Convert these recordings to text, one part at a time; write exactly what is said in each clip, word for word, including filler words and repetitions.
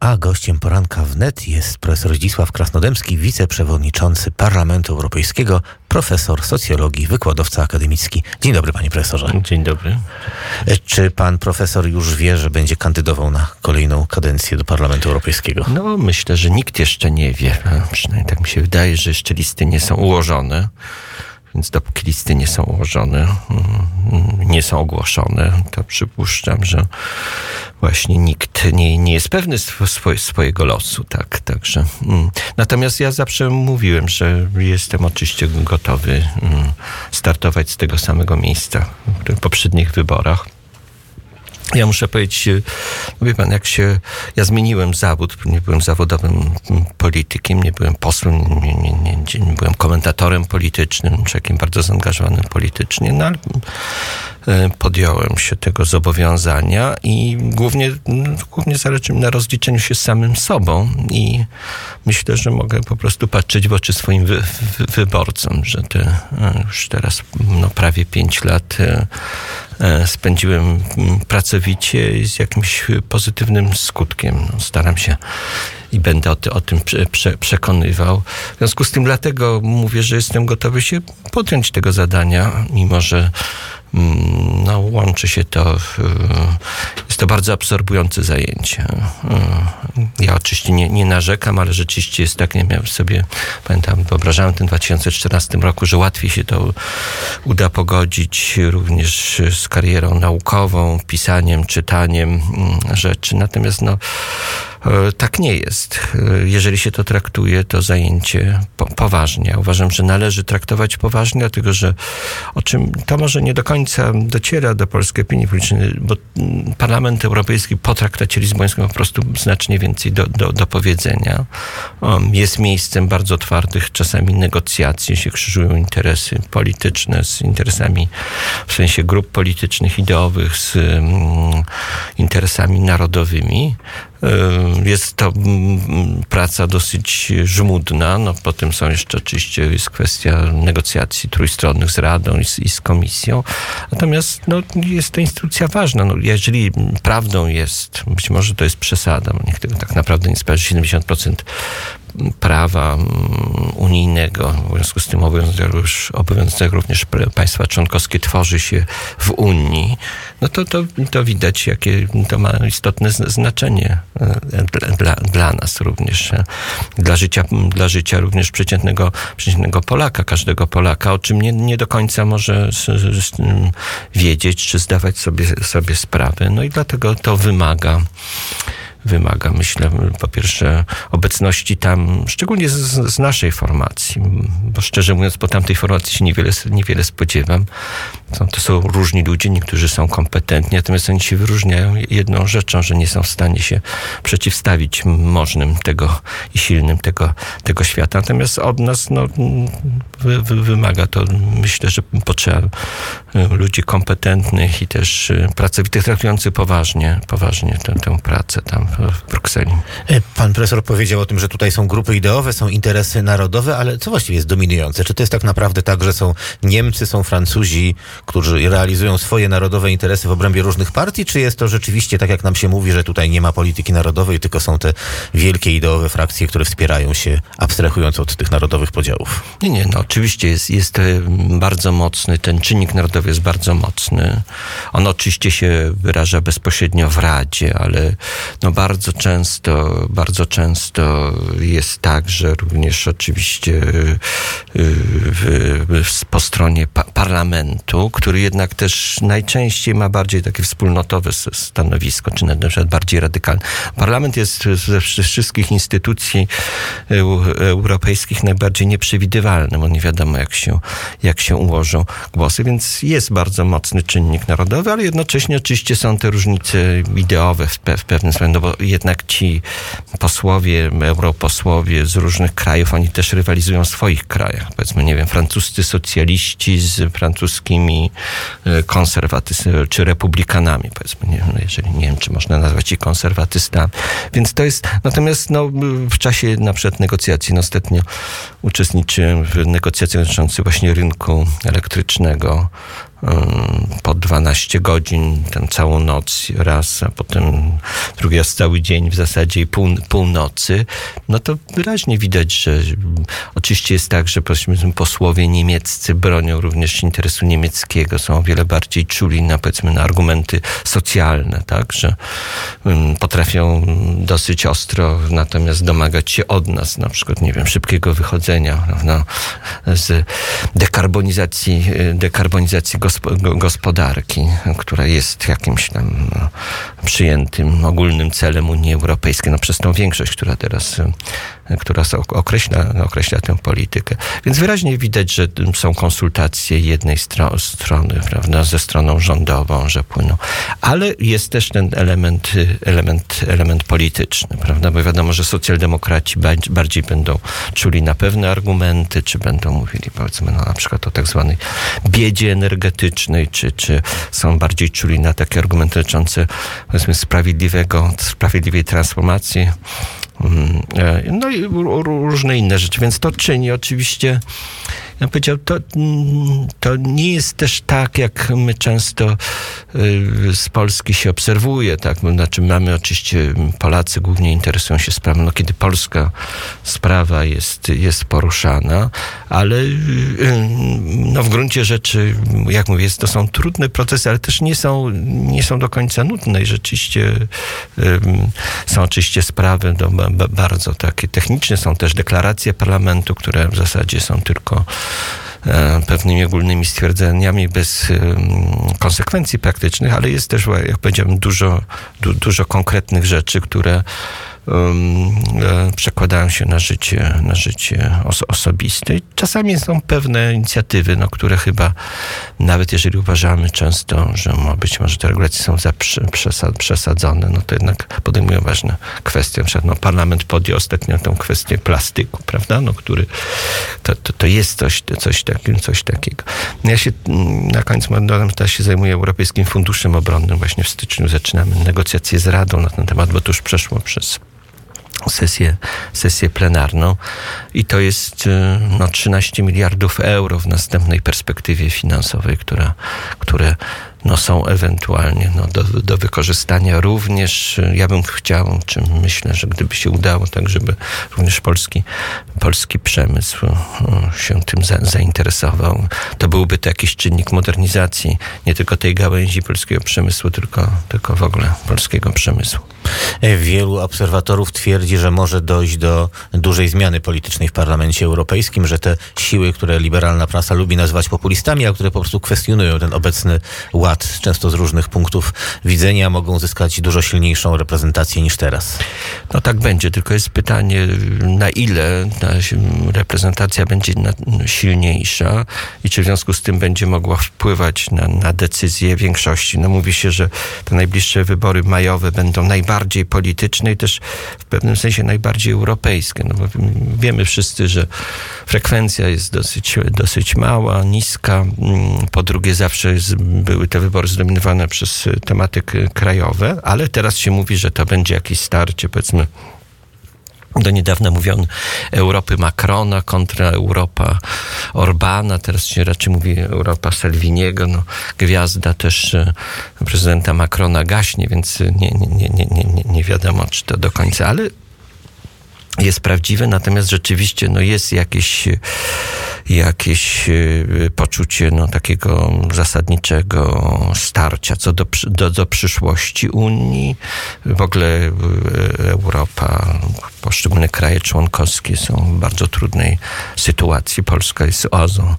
A gościem poranka wnet jest profesor Zdzisław Krasnodębski, wiceprzewodniczący Parlamentu Europejskiego, profesor socjologii, wykładowca akademicki. Dzień dobry, panie profesorze. Dzień dobry. Czy pan profesor już wie, że będzie kandydował na kolejną kadencję do Parlamentu Europejskiego? No, myślę, że nikt jeszcze nie wie. Przynajmniej tak mi się wydaje, że jeszcze listy nie są ułożone. Więc dopóki listy nie są ułożone, nie są ogłoszone, to przypuszczam, że właśnie nikt nie, nie jest pewny swoje, swojego losu. Tak, także. Natomiast ja zawsze mówiłem, że jestem oczywiście gotowy startować z tego samego miejsca w poprzednich wyborach. Ja muszę powiedzieć, wie pan, jak się... Ja zmieniłem zawód, nie byłem zawodowym politykiem, nie byłem posłem, nie, nie, nie, nie byłem komentatorem politycznym, czy jakim bardzo zaangażowanym politycznie, no ale podjąłem się tego zobowiązania i głównie, głównie zależy mi na rozliczeniu się z samym sobą i myślę, że mogę po prostu patrzeć w oczy swoim wy, wy, wyborcom, że te już teraz no, prawie pięć lat spędziłem pracowicie i z jakimś pozytywnym skutkiem. No, staram się i będę o, ty, o tym prze, prze, przekonywał. W związku z tym dlatego mówię, że jestem gotowy się podjąć tego zadania, mimo że no, łączy się to, jest to bardzo absorbujące zajęcie. Ja oczywiście nie, nie narzekam, ale rzeczywiście jest tak, nie miałem sobie, pamiętam, wyobrażałem w tym dwa tysiące czternastym roku, że łatwiej się to uda pogodzić również z karierą naukową, pisaniem, czytaniem rzeczy. Natomiast no, tak nie jest. Jeżeli się to traktuje, to zajęcie po, poważnie. Ja uważam, że należy traktować poważnie, dlatego że o czym to może nie do końca dociera do polskiej opinii publicznej, bo Parlament Europejski po traktacie lizbońskim po prostu znacznie więcej do, do, do powiedzenia. Jest miejscem bardzo otwartych czasami negocjacji, się krzyżują interesy polityczne z interesami w sensie grup politycznych, ideowych, z um, interesami narodowymi. Jest to praca dosyć żmudna, no potem są jeszcze oczywiście jest kwestia negocjacji trójstronnych z Radą i z, i z Komisją. Natomiast no, jest to instytucja ważna. No, jeżeli prawdą jest, być może to jest przesada, bo niech tego tak naprawdę nie sprawdzi, siedemdziesiąt procent prawa unijnego, w związku z tym obowiązujących obowiązujących również państwa członkowskie tworzy się w Unii, no to, to, to widać, jakie to ma istotne znaczenie dla, dla nas również, dla życia, dla życia również przeciętnego, przeciętnego Polaka, każdego Polaka, o czym nie, nie do końca może z, z, wiedzieć, czy zdawać sobie, sobie sprawę. No i dlatego to wymaga Wymaga, myślę, po pierwsze obecności tam, szczególnie z, z naszej formacji, bo szczerze mówiąc po tamtej formacji się niewiele, niewiele spodziewam. To, to są różni ludzie, niektórzy są kompetentni, natomiast oni się wyróżniają jedną rzeczą, że nie są w stanie się przeciwstawić możnym tego i silnym tego, tego świata. Natomiast od nas no, wy, wy, wymaga to, myślę, że potrzeba ludzi kompetentnych i też pracowitych, traktujących poważnie, poważnie tę, tę pracę tam w Brukseli. Pan profesor powiedział o tym, że tutaj są grupy ideowe, są interesy narodowe, ale co właściwie jest dominujące? Czy to jest tak naprawdę tak, że są Niemcy, są Francuzi, którzy realizują swoje narodowe interesy w obrębie różnych partii, czy jest to rzeczywiście tak, jak nam się mówi, że tutaj nie ma polityki narodowej, tylko są te wielkie ideowe frakcje, które wspierają się, abstrahując od tych narodowych podziałów? Nie, nie, no oczywiście jest, jest bardzo mocny, ten czynnik narodowy jest bardzo mocny. On oczywiście się wyraża bezpośrednio w Radzie, ale no bardzo często, bardzo często jest tak, że również oczywiście w, w, po stronie pa- parlamentu, który jednak też najczęściej ma bardziej takie wspólnotowe stanowisko, czy na przykład bardziej radykalne. Parlament jest ze wszystkich instytucji europejskich najbardziej nieprzewidywalny, bo nie wiadomo jak się, jak się ułożą głosy, więc jest bardzo mocny czynnik narodowy, ale jednocześnie oczywiście są te różnice ideowe w, pe- w pewnym sensie, no bo jednak ci posłowie, europosłowie z różnych krajów, oni też rywalizują w swoich krajach. Powiedzmy, nie wiem, francuscy socjaliści z francuskimi konserwatystami, czy republikanami, powiedzmy, nie wiem, no jeżeli, nie wiem, czy można nazwać ich konserwatystami. Więc to jest, natomiast no, w czasie na przykład negocjacji, no ostatnio uczestniczyłem w negocjacjach dotyczących właśnie rynku elektrycznego po dwanaście godzin, tę całą noc raz, a potem drugi raz cały dzień w zasadzie i pół, północy, no to wyraźnie widać, że oczywiście jest tak, że powiedzmy posłowie niemieccy bronią również interesu niemieckiego, są o wiele bardziej czuli na, powiedzmy, na argumenty socjalne, tak, że um, potrafią dosyć ostro natomiast domagać się od nas, na przykład, nie wiem, szybkiego wychodzenia, prawda, z dekarbonizacji, dekarbonizacji gosp- gospodarki, która jest jakimś tam no, przyjętym ogólnym celem Unii Europejskiej, no przez tą większość, która teraz, która określa, określa tę politykę. Więc wyraźnie widać, że są konsultacje jednej stro- strony, prawda, ze stroną rządową, że płyną. Ale jest też ten element, element, element polityczny, prawda, bo wiadomo, że socjaldemokraci bardziej będą czuli na pewne argumenty, czy będą mówili, powiedzmy, no, na przykład o tak zwanej biedzie energetycznej, czy, czy są bardziej czuli na takie argumenty dotyczące, powiedzmy, sprawiedliwego, sprawiedliwej transformacji. No i różne inne rzeczy. Więc to czyni oczywiście, ja bym powiedział, to, to nie jest też tak, jak my często z Polski się obserwuje, tak? Znaczy mamy oczywiście, Polacy głównie interesują się sprawą, no kiedy polska sprawa jest, jest poruszana, ale no w gruncie rzeczy, jak mówię, to są trudne procesy, ale też nie są, nie są do końca nudne i rzeczywiście są oczywiście sprawy do, bardzo takie techniczne, są też deklaracje parlamentu, które w zasadzie są tylko pewnymi ogólnymi stwierdzeniami bez konsekwencji praktycznych, ale jest też, jak powiedziałem, dużo, du, dużo konkretnych rzeczy, które um, przekładają się na życie, na życie oso- osobiste. I czasami są pewne inicjatywy, no, które chyba, nawet jeżeli uważamy często, że no, być może te regulacje są za przesad- przesadzone, no to jednak podejmują ważne kwestie. Na przykład, no, parlament podjął ostatnio tą kwestię plastyku, prawda, no, który to, to, to jest coś, coś, takiego, coś takiego. Ja się na końcu dodam, teraz się zajmuję Europejskim Funduszem Obronnym. Właśnie w styczniu zaczynamy negocjacje z Radą na ten temat, bo to już przeszło przez sesję, sesję plenarną i to jest no, trzynaście miliardów euro w następnej perspektywie finansowej, która, które no, są ewentualnie no, do, do wykorzystania również. Ja bym chciał, czy myślę, że gdyby się udało, tak żeby również polski, polski przemysł się tym za, zainteresował, to byłby to jakiś czynnik modernizacji nie tylko tej gałęzi polskiego przemysłu, tylko, tylko w ogóle polskiego przemysłu. Wielu obserwatorów twierdzi, że może dojść do dużej zmiany politycznej w Parlamencie Europejskim, że te siły, które liberalna prasa lubi nazywać populistami, a które po prostu kwestionują ten obecny ład, często z różnych punktów widzenia, mogą zyskać dużo silniejszą reprezentację niż teraz. No tak będzie, tylko jest pytanie, na ile ta reprezentacja będzie silniejsza i czy w związku z tym będzie mogła wpływać na, na decyzje większości. No mówi się, że te najbliższe wybory majowe będą najbardziej polityczne i też w pewnym sensie najbardziej europejskie. No bo wiemy wszyscy, że frekwencja jest dosyć, dosyć mała, niska. Po drugie, zawsze jest, były te wybory zdominowane przez tematy krajowe, ale teraz się mówi, że to będzie jakieś starcie, powiedzmy, do niedawna mówiono Europy Macrona kontra Europa Orbana, teraz się raczej mówi Europa Salviniego. No, gwiazda też prezydenta Macrona gaśnie, więc nie, nie, nie, nie, nie, nie wiadomo, czy to do końca, ale jest prawdziwe, natomiast rzeczywiście no, jest jakieś, jakieś poczucie no, takiego zasadniczego starcia co do, do, do przyszłości Unii. W ogóle Europa, poszczególne kraje członkowskie są w bardzo trudnej sytuacji. Polska jest oazą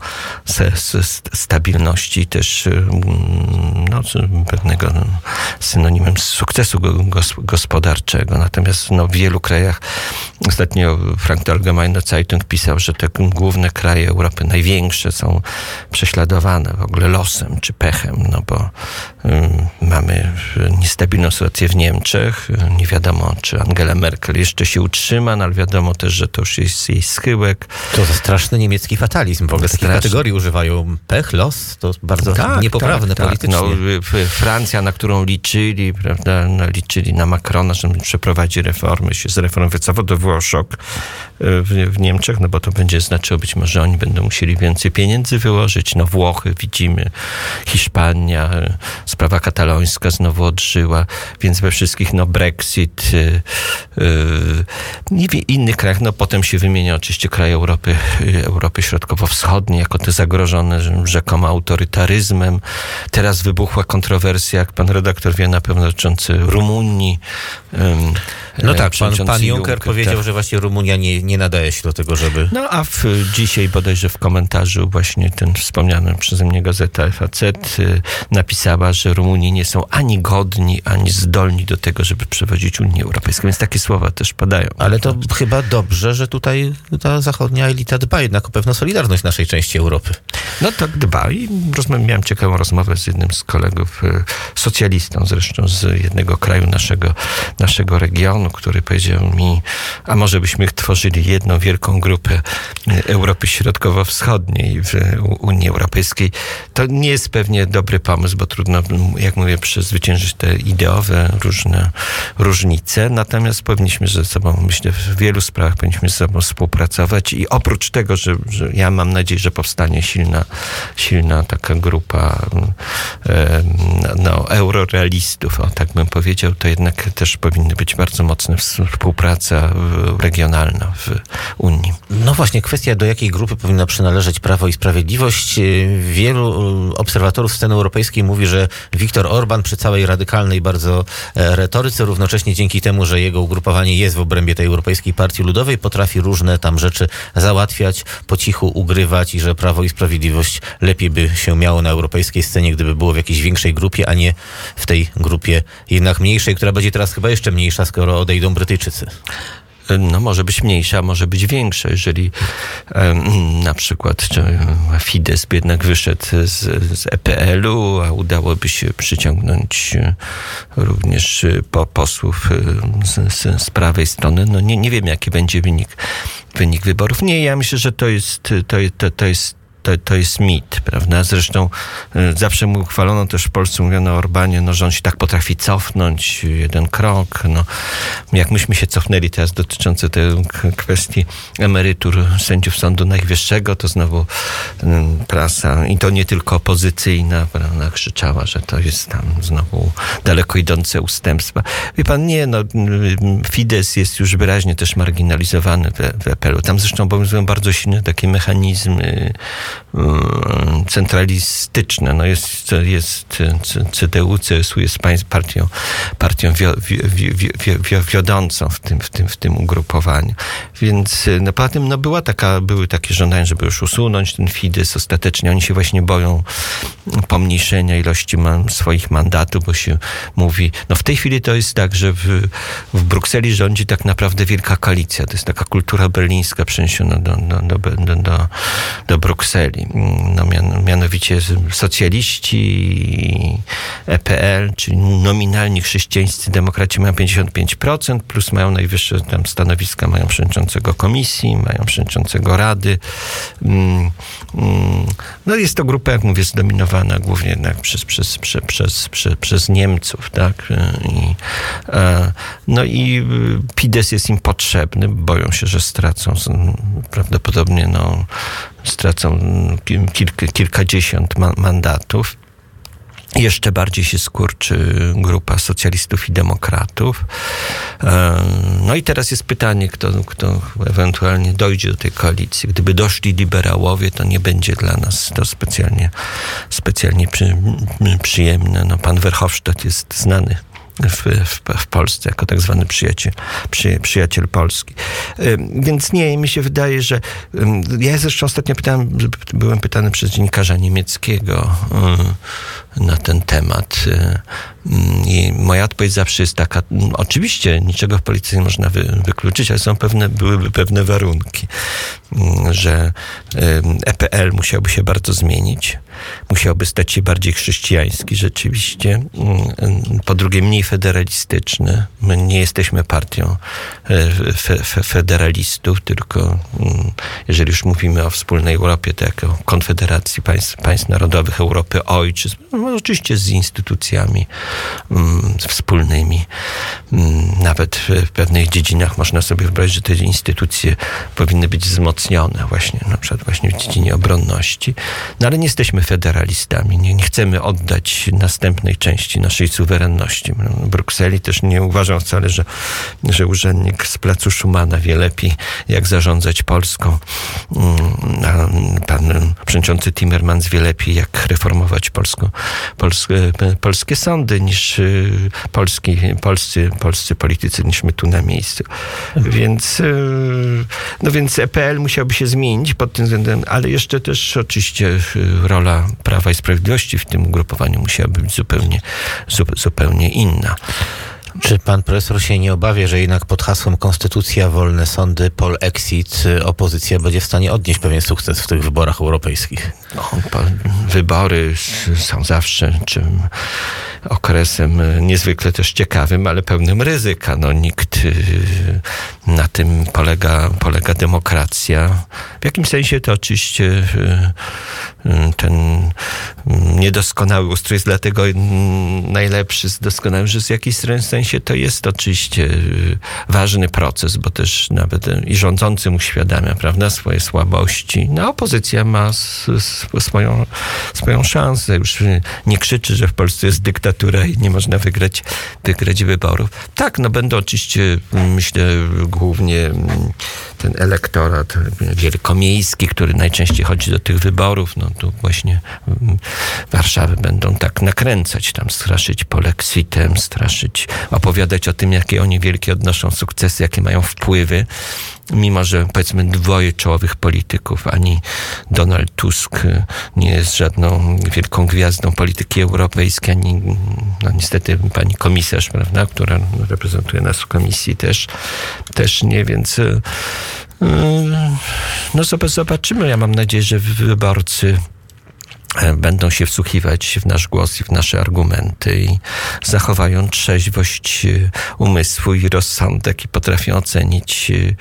stabilności i też no, pewnego synonimem sukcesu gospodarczego. Natomiast no, w wielu krajach ostatnio Frankfurter Allgemeine Zeitung pisał, że te główne kraje Europy, największe, są prześladowane w ogóle losem czy pechem, no bo um, mamy niestabilną sytuację w Niemczech. Nie wiadomo, czy Angela Merkel jeszcze się utrzyma Schuman, ale wiadomo też, że to już jest jej schyłek. To za straszny niemiecki fatalizm. W ogóle takiej kategorii używają pech, los, to bardzo tak, niepoprawne tak, politycznie. Tak. No, Francja, na którą liczyli, prawda, no, liczyli na Macrona, że przeprowadzi reformy, się z reform wycofał, to był szok w, w Niemczech, no bo to będzie znaczyło być może, oni będą musieli więcej pieniędzy wyłożyć. No Włochy widzimy, Hiszpania, sprawa katalońska znowu odżyła, więc we wszystkich, no Brexit yy, yy, i w innych krajach, no potem się wymienia oczywiście kraje Europy, yy, Europy Środkowo-Wschodniej jako te zagrożone rzekomo autorytaryzmem. Teraz wybuchła kontrowersja, jak pan redaktor wie, na pewno dotyczący Rumunii. Yy, no tak, pan, pan Juncker, Juncker powiedział, tak. że właśnie Rumunia nie, nie nadaje się do tego, żeby... No a w, dzisiaj bodajże w komentarzu właśnie ten wspomniany przeze mnie gazeta F A Z y, napisała, że Rumuni nie są ani godni, ani zdolni do tego, żeby przewodzić Unię Europejską. Więc takie słowa też padają. Ale to chyba dobrze, że tutaj ta zachodnia elita dba jednak o pewną solidarność naszej części Europy. No tak dba. I rozmawiam, miałem ciekawą rozmowę z jednym z kolegów, y, socjalistą zresztą z jednego kraju naszego, naszego regionu, który powiedział mi, a może byśmy tworzyli jedną wielką grupę Europy Środkowo-Wschodniej w Unii Europejskiej. To nie jest pewnie dobry pomysł, bo trudno, jak mówię, przezwyciężyć te ideowe różne różnice. Natomiast powinniśmy ze sobą, myślę, w wielu sprawach powinniśmy ze sobą współpracować i oprócz tego, że, że ja mam nadzieję, że powstanie silna, silna taka grupa e, no, eurorealistów, o tak bym powiedział, to jednak też powinny być bardzo mocna współpraca regionalna w Unii. No właśnie, kwestia, do jakiej grupy powinna przynależeć Prawo i Sprawiedliwość. Wielu obserwatorów sceny europejskiej mówi, że Viktor Orban przy całej radykalnej bardzo retoryce, równocześnie dzięki temu, że jego ugrupowanie jest w obrębie tej Europejskiej Partii Ludowej, potrafi różne tam rzeczy załatwiać, po cichu ugrywać i że Prawo i Sprawiedliwość lepiej by się miało na europejskiej scenie, gdyby było w jakiejś większej grupie, a nie w tej grupie jednak mniejszej, która będzie teraz chyba jeszcze mniejsza, skoro odejdą Brytyjczycy. No może być mniejsza, może być większa. Jeżeli um, na przykład Fidesz by jednak wyszedł z, z E P L u, a udałoby się przyciągnąć również po, posłów z, z, z prawej strony, no nie, nie wiem, jaki będzie wynik, wynik wyborów. Nie, ja myślę, że to jest, to, to, to jest To, to jest mit, prawda? Zresztą y, zawsze mu chwalono też w Polsce, mówiono o Orbanie, no, że on się tak potrafi cofnąć, jeden krok. No, jak myśmy się cofnęli teraz dotyczące tej k- kwestii emerytur sędziów Sądu Najwyższego, to znowu y, prasa, i to nie tylko opozycyjna, prawda, krzyczała, że to jest tam znowu daleko idące ustępstwa. Wie pan, nie, no, y, Fidesz jest już wyraźnie też marginalizowany w, w E P L u. Tam zresztą obowiązują bardzo silne takie mechanizmy centralistyczne. No jest, jest C D U, C S U jest partią, partią wio, wio, wio, wio, wiodącą w tym, w tym, w tym ugrupowaniu. Więc no, poza tym no, była taka, były takie żądania, żeby już usunąć ten Fidesz. Ostatecznie oni się właśnie boją pomniejszenia ilości man, swoich mandatów, bo się mówi, no w tej chwili to jest tak, że w, w Brukseli rządzi tak naprawdę wielka koalicja. To jest taka kultura berlińska przeniesiona do, do, do, do, do, do Brukseli. No, mian, mianowicie socjaliści i E P L, czyli nominalni chrześcijańscy demokraci mają pięćdziesiąt pięć procent, plus mają najwyższe tam stanowiska, mają przewodniczącego komisji, mają przewodniczącego rady. No jest to grupa, jak mówię, zdominowana głównie jednak przez, przez, przez, przez, przez, przez Niemców, tak? I, no i Fidesz jest im potrzebny, boją się, że stracą prawdopodobnie no stracą kilka, kilkadziesiąt ma- mandatów. Jeszcze bardziej się skurczy grupa socjalistów i demokratów. No i teraz jest pytanie, kto, kto ewentualnie dojdzie do tej koalicji. Gdyby doszli liberałowie, to nie będzie dla nas to specjalnie, specjalnie przy, przyjemne. No, pan Verhofstadt jest znany W, w, w Polsce, jako tak zwany przyjaciel, przy, przyjaciel Polski. Więc nie, mi się wydaje, że ja zresztą ostatnio pytałem, byłem pytany przez dziennikarza niemieckiego, na ten temat. I moja odpowiedź zawsze jest taka, oczywiście niczego w polityce nie można wy, wykluczyć, ale są pewne, byłyby pewne warunki, że E P L musiałby się bardzo zmienić, musiałby stać się bardziej chrześcijański rzeczywiście, po drugie mniej federalistyczny. My nie jesteśmy partią fe, fe, federalistów, tylko jeżeli już mówimy o wspólnej Europie, to jako konfederacji państw, państw narodowych Europy Ojczyzn, no oczywiście z instytucjami um, wspólnymi. Um, nawet w pewnych dziedzinach można sobie wyobrazić, że te instytucje powinny być wzmocnione właśnie, na przykład właśnie w dziedzinie obronności. No ale nie jesteśmy federalistami, nie, nie chcemy oddać następnej części naszej suwerenności. W Brukseli też nie uważam wcale, że, że urzędnik z placu Schumana wie lepiej, jak zarządzać Polską. A pan przewodniczący Timmermans wie lepiej, jak reformować Polską, polskie, polskie sądy niż polski, polscy, polscy politycy, niż my tu na miejscu. Więc, no więc E P L musiałby się zmienić pod tym względem, ale jeszcze też oczywiście rola Prawa i Sprawiedliwości w tym ugrupowaniu musiałaby być zupełnie, zupełnie inna. Czy pan profesor się nie obawia, że jednak pod hasłem Konstytucja, wolne sądy, polexit opozycja będzie w stanie odnieść pewien sukces w tych wyborach europejskich? No, wybory są zawsze czym okresem niezwykle też ciekawym, ale pełnym ryzyka. No, nikt, na tym polega, polega demokracja. W jakimś sensie to oczywiście ten niedoskonały ustrój jest dlatego najlepszy z doskonałym, że w jakimś sensie to jest oczywiście ważny proces, bo też nawet i rządzący mu uświadamia, prawda, swoje słabości. No, opozycja ma s, s, swoją, swoją szansę. Już nie krzyczy, że w Polsce jest dyktatura i nie można wygrać, wygrać wyborów. Tak, no będą oczywiście, myślę, głównie ten elektorat wielkomiejski, który najczęściej chodzi do tych wyborów, no tu właśnie Warszawy będą tak nakręcać, tam straszyć polexitem, straszyć, opowiadać o tym, jakie oni wielkie odnoszą sukcesy, jakie mają wpływy, mimo że powiedzmy dwoje czołowych polityków, ani Donald Tusk nie jest żadną wielką gwiazdą polityki europejskiej, ani no niestety pani komisarz, prawda, która reprezentuje nas w komisji też, też nie, więc no zobaczymy. Ja mam nadzieję, że wyborcy będą się wsłuchiwać w nasz głos i w nasze argumenty i zachowają trzeźwość umysłu i rozsądek i potrafią ocenić yy,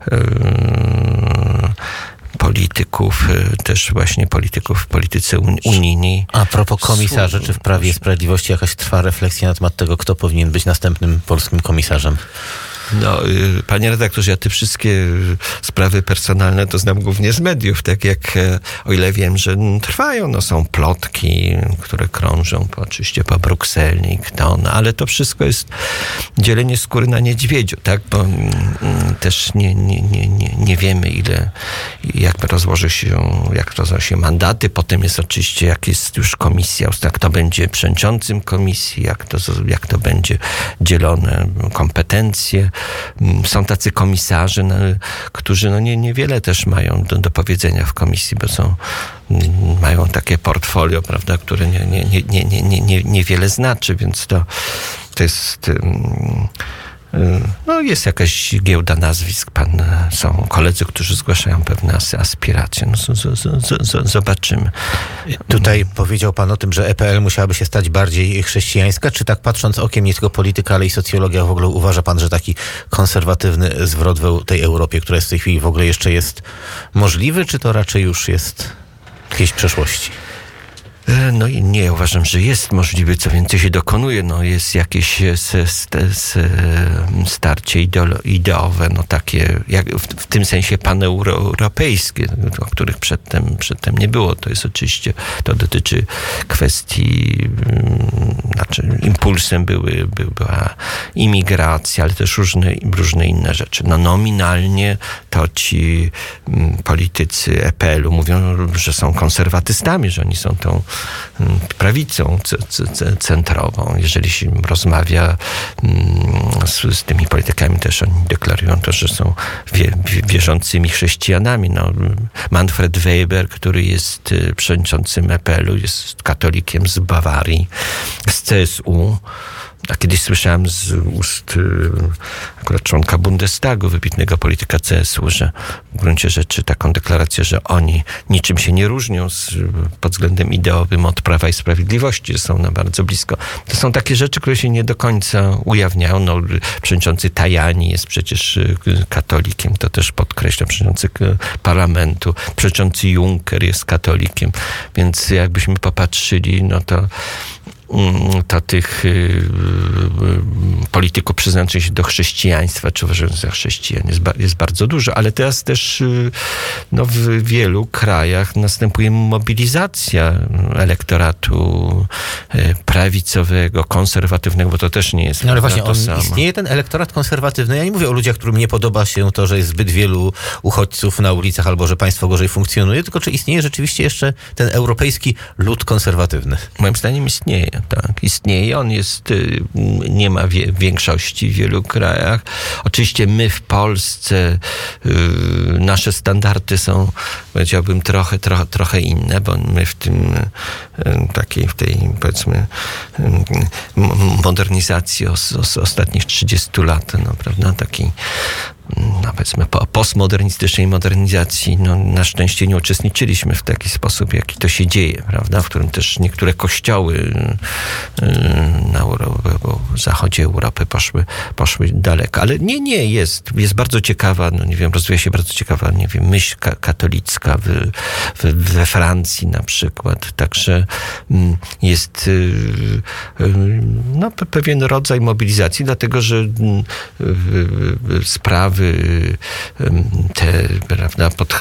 polityków, też właśnie polityków w polityce unijnej. A propos komisarzy, czy w Prawie i Sprawiedliwości jakaś trwa refleksja na temat tego, kto powinien być następnym polskim komisarzem? No, panie redaktorze, ja te wszystkie sprawy personalne to znam głównie z mediów, tak jak, o ile wiem, że trwają, no są plotki, które krążą po, oczywiście po Brukseli, kto, no, ale to wszystko jest dzielenie skóry na niedźwiedziu, tak, bo mm, też nie, nie, nie, nie, nie wiemy, ile, jak rozłoży się, jak rozłoży się mandaty, potem jest oczywiście, jak jest już komisja, kto będzie przewodniczącym komisji, jak to, jak to będzie dzielone kompetencje. Są tacy komisarze, no, którzy no, nie, niewiele też mają do, do powiedzenia w komisji, bo są, mają takie portfolio, prawda, które nie, nie, nie, nie, nie, nie, niewiele znaczy, więc to, to jest... Um, No jest jakaś giełda nazwisk, pan, są koledzy, którzy zgłaszają pewne aspiracje. No, z, z, z, zobaczymy. Tutaj powiedział pan o tym, że E P L musiałaby się stać bardziej chrześcijańska. Czy tak patrząc okiem nie tylko polityka, ale i socjologia, w ogóle uważa pan, że taki konserwatywny zwrot w tej Europie, która jest w tej chwili w ogóle jeszcze jest możliwy, czy to raczej już jest jakieś przeszłości? No i nie, uważam, że jest możliwy, co więcej się dokonuje. No jest jakieś starcie ideowe, no takie, jak w, w tym sensie paneuropejskie, o których przedtem, przedtem nie było. To jest oczywiście, to dotyczy kwestii, znaczy impulsem były, była imigracja, ale też różne, różne inne rzeczy. No nominalnie to ci politycy E P L-u mówią, że są konserwatystami, że oni są tą prawicą c- c- centrową. Jeżeli się rozmawia z, z tymi politykami, też oni deklarują to, że są wie, wierzącymi chrześcijanami. No, Manfred Weber, który jest przewodniczącym E P L u, jest katolikiem z Bawarii, z C S U. A kiedyś słyszałem z ust akurat członka Bundestagu, wybitnego polityka C S U, że w gruncie rzeczy taką deklarację, że oni niczym się nie różnią z, pod względem ideowym od Prawa i Sprawiedliwości, że są na bardzo blisko. To są takie rzeczy, które się nie do końca ujawniają. No, przewodniczący Tajani jest przecież katolikiem, to też podkreślam, przewodniczący parlamentu, przewodniczący Juncker jest katolikiem, więc jakbyśmy popatrzyli, no to to tych y, y, polityków przyznających się do chrześcijaństwa, czy uważających za chrześcijan jest, ba- jest bardzo dużo, ale teraz też y, no, w wielu krajach następuje mobilizacja elektoratu y, prawicowego, konserwatywnego, bo to też nie jest no, ale właśnie to on, samo. Istnieje ten elektorat konserwatywny. Ja nie mówię o ludziach, którym nie podoba się to, że jest zbyt wielu uchodźców na ulicach albo że państwo gorzej funkcjonuje, tylko czy istnieje rzeczywiście jeszcze ten europejski lud konserwatywny? Moim zdaniem istnieje. Tak, istnieje. On jest, nie ma wie, większości w wielu krajach. Oczywiście my w Polsce, yy, nasze standardy są, powiedziałbym, trochę, trochę, trochę inne, bo my w tym yy, takiej, w tej, powiedzmy, yy, modernizacji os, os, ostatnich trzydziestu lat, no, prawda, takiej no powiedzmy postmodernistycznej modernizacji, no na szczęście nie uczestniczyliśmy w taki sposób, jaki to się dzieje, prawda, w którym też niektóre kościoły na Europę, bo w zachodzie Europy poszły, poszły daleko. Ale nie, nie, jest, jest bardzo ciekawa, no nie wiem, rozwija się bardzo ciekawa, nie wiem, myśl ka- katolicka w, w, we Francji na przykład. Także jest no, pewien rodzaj mobilizacji, dlatego, że sprawy te, prawda, pod,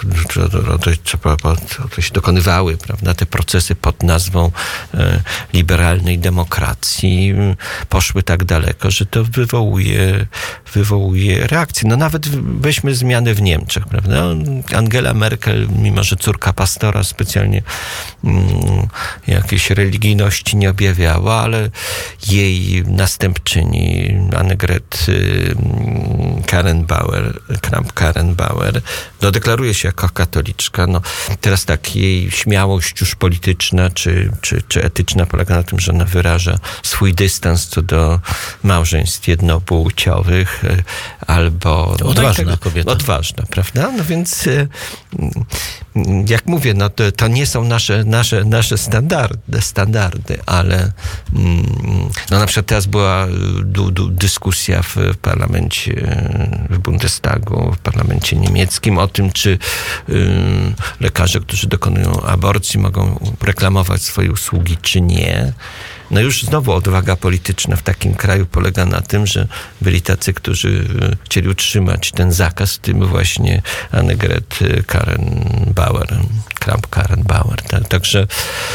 to się dokonywały, prawda, te procesy pod nazwą e, liberalnej demokracji poszły tak daleko, że to wywołuje, wywołuje reakcję. No nawet weźmy zmiany w Niemczech, prawda? Angela Merkel, mimo że córka pastora, specjalnie mm, jakiejś religijności nie objawiała, ale jej następczyni Annegret Kramp-Karrenbauer Kramp-Karrenbauer no, deklaruje się jako katoliczka. No, teraz tak, jej śmiałość już polityczna czy, czy, czy etyczna polega na tym, że ona wyraża swój dystans co do małżeństw jednopłciowych albo... Odważna no, kobieta. Odważna, prawda? No więc jak mówię, no to, to nie są nasze, nasze, nasze standardy, standardy, ale no na przykład teraz była du, du, dyskusja w parlamencie, w Bundestagu, w parlamencie niemieckim o tym, czy y, lekarze, którzy dokonują aborcji, mogą reklamować swoje usługi, czy nie. No już znowu odwaga polityczna w takim kraju polega na tym, że byli tacy, którzy chcieli utrzymać ten zakaz, w tym właśnie Annegret Kramp-Karrenbauer, Kramp-Karrenbauer. Tak? Także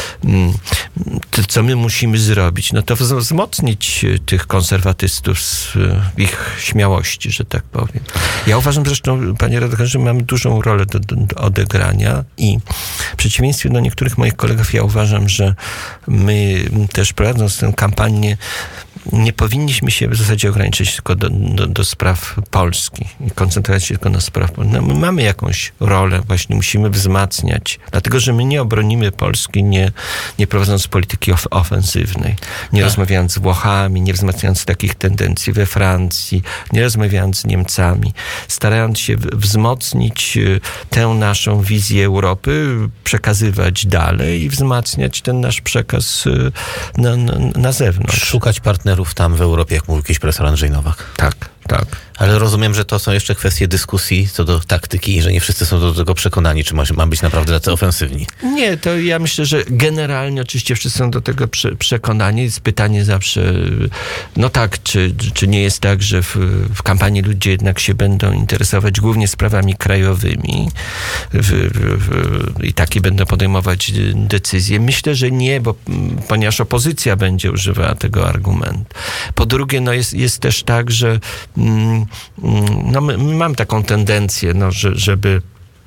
to, co my musimy zrobić, no to wzmocnić tych konserwatystów w ich śmiałości, że tak powiem. Ja uważam zresztą, panie redaktorze, że mamy dużą rolę do, do, do odegrania i w przeciwieństwie do niektórych moich kolegów, ja uważam, że my też prowadząc tę kampanię, nie powinniśmy się w zasadzie ograniczyć tylko do, do, do spraw Polski i koncentrować się tylko na spraw Polski. No, my mamy jakąś rolę, właśnie musimy wzmacniać, dlatego, że my nie obronimy Polski, nie, nie prowadząc polityki of, ofensywnej, nie tak. rozmawiając z Włochami, nie wzmacniając takich tendencji we Francji, nie rozmawiając z Niemcami, starając się wzmocnić tę naszą wizję Europy, przekazywać dalej i wzmacniać ten nasz przekaz na, na, na zewnątrz. Szukać partnerów tam w Europie, jak mówił kiedyś profesor Andrzej Nowak. Tak, tak. Ale rozumiem, że to są jeszcze kwestie dyskusji co do taktyki i że nie wszyscy są do tego przekonani, czy ma, ma być naprawdę tacy ofensywni. Nie, to ja myślę, że generalnie oczywiście wszyscy są do tego prze, przekonani. Jest pytanie zawsze, no tak, czy, czy nie jest tak, że w, w kampanii ludzie jednak się będą interesować głównie sprawami krajowymi w, w, w, i takie będą podejmować decyzje. Myślę, że nie, bo ponieważ opozycja będzie używała tego argumentu. Po drugie, no jest, jest też tak, że mm, no my, my mamy taką tendencję, no, że, żeby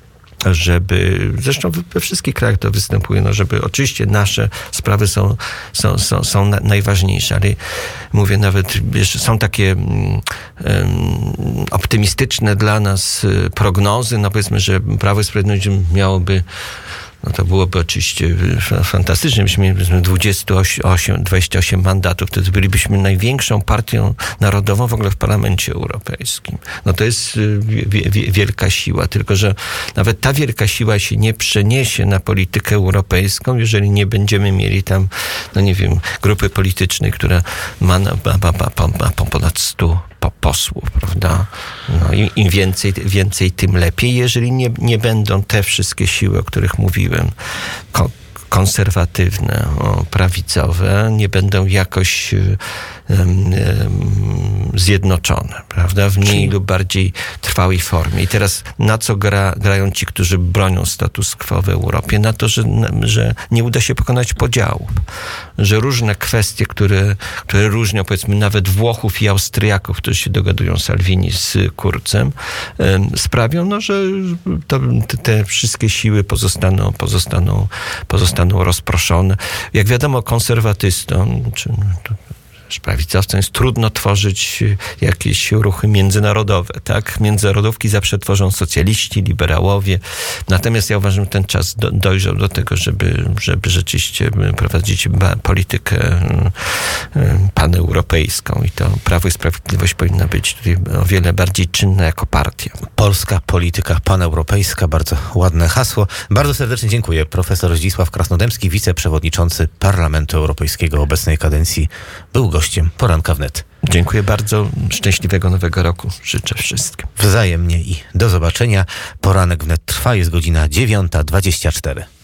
żeby, zresztą we wszystkich krajach to występuje, no żeby oczywiście nasze sprawy są, są, są, są na, najważniejsze, ale mówię nawet, wiesz, są takie um, optymistyczne dla nas prognozy, no powiedzmy, że Prawo i Sprawiedliwość miałoby, no to byłoby oczywiście fantastycznie, byśmy mieli dwadzieścia osiem, dwadzieścia osiem mandatów, wtedy bylibyśmy największą partią narodową w ogóle w Parlamencie Europejskim. No to jest wie, wie, wielka siła, tylko że nawet ta wielka siła się nie przeniesie na politykę europejską, jeżeli nie będziemy mieli tam, no nie wiem, grupy politycznej, która ma, ma, ma, ma, ma ponad stu posłów, prawda? No i im więcej, więcej, tym lepiej. Jeżeli nie, nie będą te wszystkie siły, o których mówiłem, ko- konserwatywne, o, prawicowe, nie będą jakoś um, um, zjednoczone, prawda? W mniej lub bardziej trwałej formie. I teraz na co gra, grają ci, którzy bronią status quo w Europie? Na to, że, że nie uda się pokonać podziałów. Że różne kwestie, które, które różnią, powiedzmy, nawet Włochów i Austriaków, którzy się dogadują Salvini z Kurzem, um, sprawią, no, że to, te, te wszystkie siły pozostaną, pozostaną, pozostaną zostaną rozproszone. Jak wiadomo, konserwatystom, czy prawicowcom jest trudno tworzyć jakieś ruchy międzynarodowe, tak? Międzynarodówki zawsze tworzą socjaliści, liberałowie. Natomiast ja uważam, że ten czas do, dojrzał do tego, żeby, żeby rzeczywiście prowadzić politykę paneuropejską i to Prawo i Sprawiedliwość powinna być tutaj o wiele bardziej czynna jako partia. Polska polityka paneuropejska, bardzo ładne hasło. Bardzo serdecznie dziękuję. Profesor Zdzisław Krasnodębski, wiceprzewodniczący Parlamentu Europejskiego obecnej kadencji, był gościem Poranka Wnet. Dziękuję bardzo. Szczęśliwego nowego roku życzę wszystkim. Wzajemnie i do zobaczenia. Poranek Wnet trwa, jest godzina dziewiąta dwadzieścia cztery.